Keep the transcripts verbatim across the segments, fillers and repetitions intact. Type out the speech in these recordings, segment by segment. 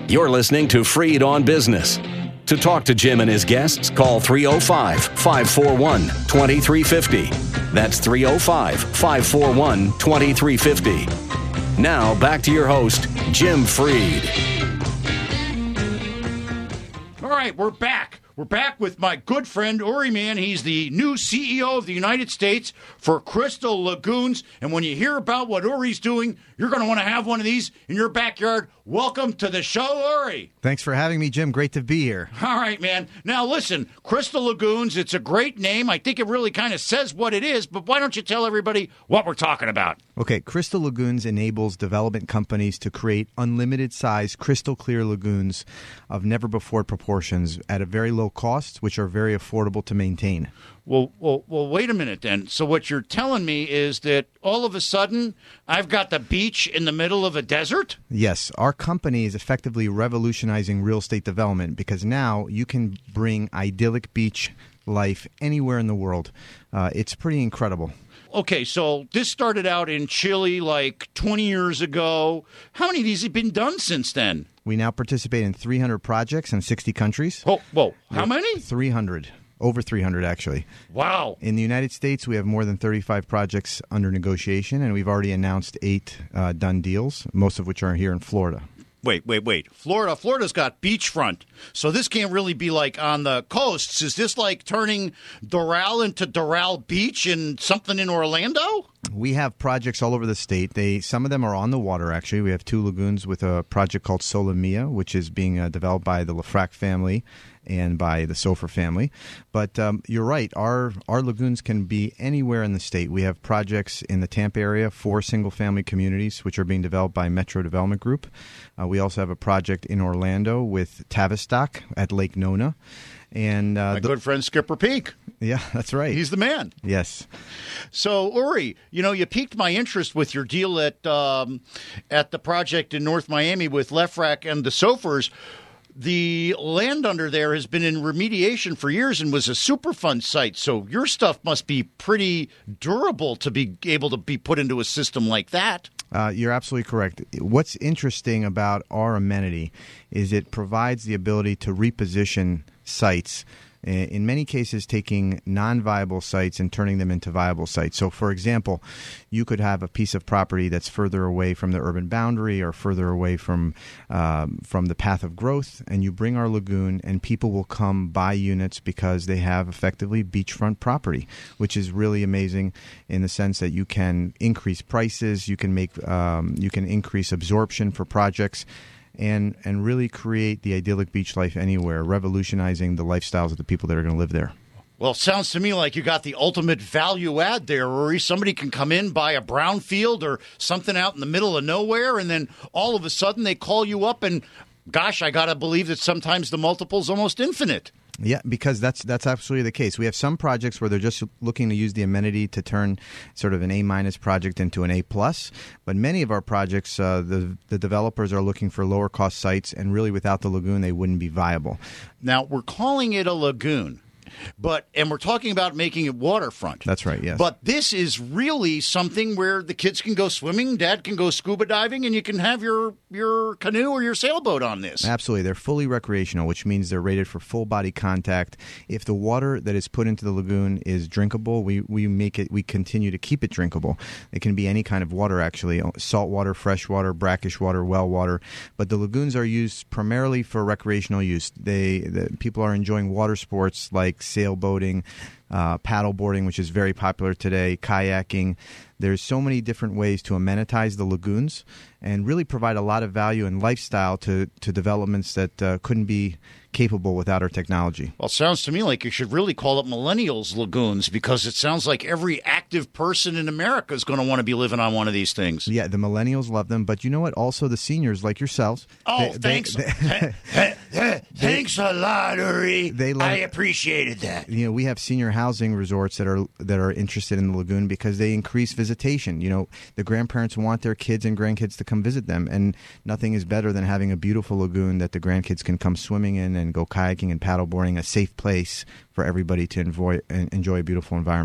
You're listening to Freed on Business. To talk to Jim and his guests, call three oh five, five four one, two three five oh. That's three oh five, five four one, two three five oh. Now, back to your host, Jim Freed. All right, we're back. We're back with my good friend, Uri Mann. He's the new C E O of the United States for Crystal Lagoons. And when you hear about what Uri's doing, you're going to want to have one of these in your backyard. Welcome to the show, Uri. Thanks for having me, Jim. Great to be here. All right, man. Now, listen, Crystal Lagoons, it's a great name. I think it really kind of says what it is, but why don't you tell everybody what we're talking about? Okay, Crystal Lagoons enables development companies to create unlimited-size, crystal-clear lagoons of never-before proportions at a very low cost, which are very affordable to maintain. Well, well, well, wait a minute then. So what you're telling me is that all of a sudden I've got the beach in the middle of a desert? Yes. Our company is effectively revolutionizing real estate development because now you can bring idyllic beach life anywhere in the world. Uh, it's pretty incredible. Okay, so this started out in Chile like twenty years ago. How many of these have been done since then? We now participate in three hundred projects in sixty countries. Oh, whoa. How many? three hundred. Over three hundred, actually. Wow. In the United States, we have more than thirty-five projects under negotiation, and we've already announced eight uh, done deals, most of which are here in Florida. Wait, wait, wait. Florida, Florida's got beachfront, so this can't really be like on the coasts. Is this like turning Doral into Doral Beach and something in Orlando? We have projects all over the state. They Some of them are on the water, actually. We have two lagoons with a project called Solomia, which is being uh, developed by the Lafrac family and by the Sofer family. But um, you're right. Our our lagoons can be anywhere in the state. We have projects in the Tampa area, four single-family communities, which are being developed by Metro Development Group. Uh, we also have a project in Orlando with Tavistock at Lake Nona. And uh, My the, good friend Skipper Peak. Yeah, that's right. He's the man. Yes. So, Uri, you know, you piqued my interest with your deal at um, at the project in North Miami with Lefrak and the Sofers. The land under there has been in remediation for years and was a Superfund site. So your stuff must be pretty durable to be able to be put into a system like that. Uh, you're absolutely correct. What's interesting about our amenity is it provides the ability to reposition sites, in many cases taking non-viable sites and turning them into viable sites. So, for example, you could have a piece of property that's further away from the urban boundary or further away from um, from the path of growth, and you bring our lagoon, and people will come buy units because they have effectively beachfront property, which is really amazing in the sense that you can increase prices, you can make um, you can increase absorption for projects. And and really create the idyllic beach life anywhere, revolutionizing the lifestyles of the people that are going to live there. Well, it sounds to me like you got the ultimate value add there, Rory. Somebody can come in, buy a brownfield or something out in the middle of nowhere, and then all of a sudden they call you up and, gosh, I got to believe that sometimes the multiple's almost infinite. Yeah, because that's that's absolutely the case. We have some projects where they're just looking to use the amenity to turn sort of an A-minus project into an A-plus. But many of our projects, uh, the, the developers are looking for lower-cost sites, and really without the lagoon, they wouldn't be viable. Now, we're calling it a lagoon. But and we're talking about making it waterfront. That's right, yes. But this is really something where the kids can go swimming, dad can go scuba diving, and you can have your, your canoe or your sailboat on this. Absolutely. They're fully recreational, which means they're rated for full-body contact. If the water that is put into the lagoon is drinkable, we, we make it. We continue to keep it drinkable. It can be any kind of water, actually, salt water, fresh water, brackish water, well water. But the lagoons are used primarily for recreational use. They the, people are enjoying water sports like sailboating, uh, paddleboarding, which is very popular today, kayaking. There's so many different ways to amenitize the lagoons and really provide a lot of value and lifestyle to, to developments that uh, couldn't be capable without our technology. Well, it sounds to me like you should really call it Millennials Lagoons, because it sounds like every active person in America is going to want to be living on one of these things. Yeah, the millennials love them, but you know what? Also, the seniors like yourselves. Oh, they, thanks. They, they, thanks a lot, Uri. They love, I appreciated that. You know, we have senior housing resorts that are that are interested in the lagoon because they increase visitation. You know, the grandparents want their kids and grandkids to come visit them, and nothing is better than having a beautiful lagoon that the grandkids can come swimming in and go kayaking and paddleboarding, a safe place for everybody to enjoy enjoy a beautiful environment.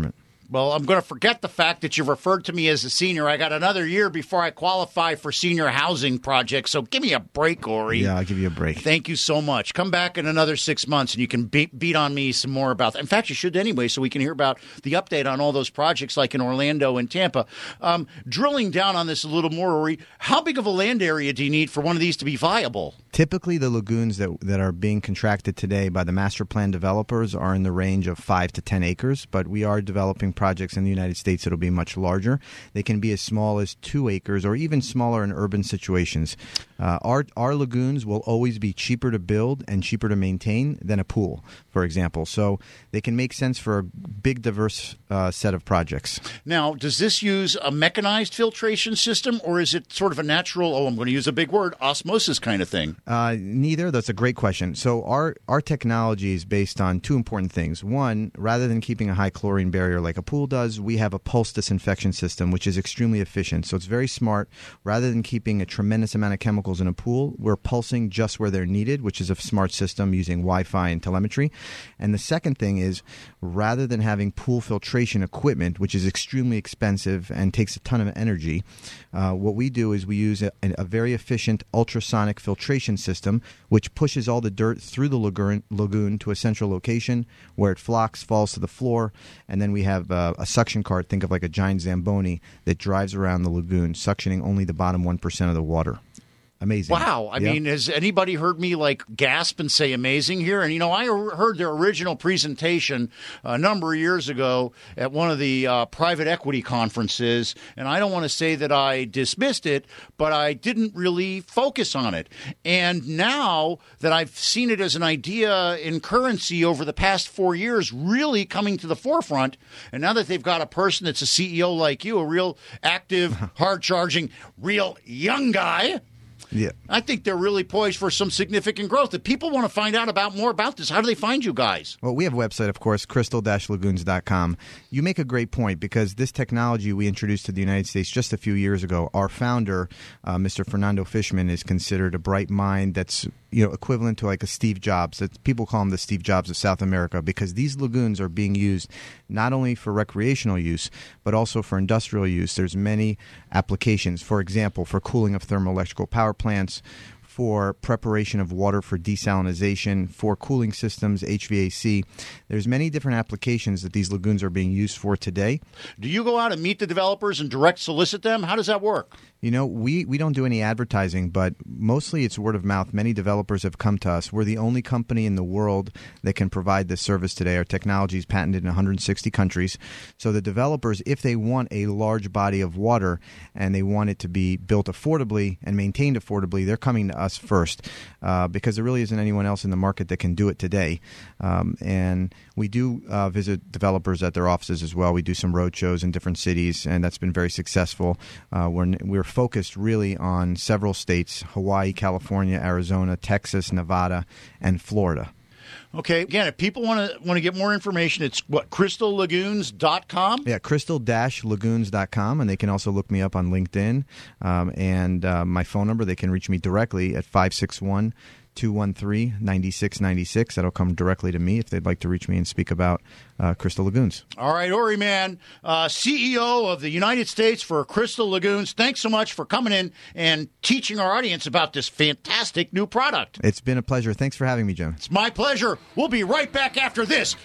Well, I'm going to forget the fact that you referred to me as a senior. I got another year before I qualify for senior housing projects, so give me a break, Ori. Yeah, I'll give you a break. Thank you so much. Come back in another six months, and you can beat, beat on me some more about that. In fact, you should anyway, so we can hear about the update on all those projects like in Orlando and Tampa. Um, drilling down on this a little more, Ori, how big of a land area do you need for one of these to be viable? Typically, the lagoons that that are being contracted today by the master plan developers are in the range of five to ten acres, but we are developing projects in the United States that will be much larger. They can be as small as two acres or even smaller in urban situations. Uh, our, our lagoons will always be cheaper to build and cheaper to maintain than a pool, for example. So they can make sense for a big, diverse uh, set of projects. Now, does this use a mechanized filtration system, or is it sort of a natural, oh, I'm going to use a big word, osmosis kind of thing? Uh, neither. That's a great question. So our, our technology is based on two important things. One, rather than keeping a high chlorine barrier like a pool does, we have a pulse disinfection system, which is extremely efficient. So it's very smart. Rather than keeping a tremendous amount of chemicals in a pool, we're pulsing just where they're needed, which is a smart system using Wi-Fi and telemetry. And the second thing is, rather than having pool filtration equipment, which is extremely expensive and takes a ton of energy, uh, what we do is we use a, a very efficient ultrasonic filtration system, which pushes all the dirt through the lagoon, lagoon to a central location where it flocks, falls to the floor, and then we have uh, a suction cart, think of like a giant Zamboni, that drives around the lagoon, suctioning only the bottom one percent of the water. Amazing. Wow. I yeah. mean, has anybody heard me like gasp and say amazing here? And, you know, I heard their original presentation a number of years ago at one of the uh, private equity conferences. And I don't want to say that I dismissed it, but I didn't really focus on it. And now that I've seen it as an idea in currency over the past four years, really coming to the forefront, and now that they've got a person that's a C E O like you, a real active, hard-charging, real young guy, Yeah, I think they're really poised for some significant growth. If people want to find out about more about this, how do they find you guys? Well, we have a website, of course, crystal dash lagoons dot com. You make a great point because this technology we introduced to the United States just a few years ago, our founder, uh, Mister Fernando Fishman, is considered a bright mind that's you know equivalent to like a Steve Jobs. That people call him the Steve Jobs of South America because these lagoons are being used not only for recreational use but also for industrial use. There's many applications. For example, for cooling of thermoelectrical power plants, for preparation of water for desalination, for cooling systems, H V A C. There's many different applications that these lagoons are being used for today. Do you go out and meet the developers and direct solicit them? How does that work? You know, we, we don't do any advertising, but mostly it's word of mouth. Many developers have come to us. We're the only company in the world that can provide this service today. Our technology is patented in one hundred sixty countries. So the developers, if they want a large body of water and they want it to be built affordably and maintained affordably, they're coming to us first uh, because there really isn't anyone else in the market that can do it today. Um, and we do uh, visit developers at their offices as well. We do some road shows in different cities, and that's been very successful. Uh, we're, we're focused really on several states: Hawaii, California, Arizona, Texas, Nevada, and Florida. Okay. Again, if people want to want to get more information, it's what, crystal lagoons dot com? Yeah, crystal dash lagoons dot com, and they can also look me up on LinkedIn. Um, and uh, my phone number, they can reach me directly at five six one, two one three, nine six nine six. That'll come directly to me if they'd like to reach me and speak about uh, Crystal Lagoons. All right, Ori, man, uh, C E O of the United States for Crystal Lagoons, thanks so much for coming in and teaching our audience about this fantastic new product. It's been a pleasure. Thanks for having me, Jim. It's my pleasure. We'll be right back after this.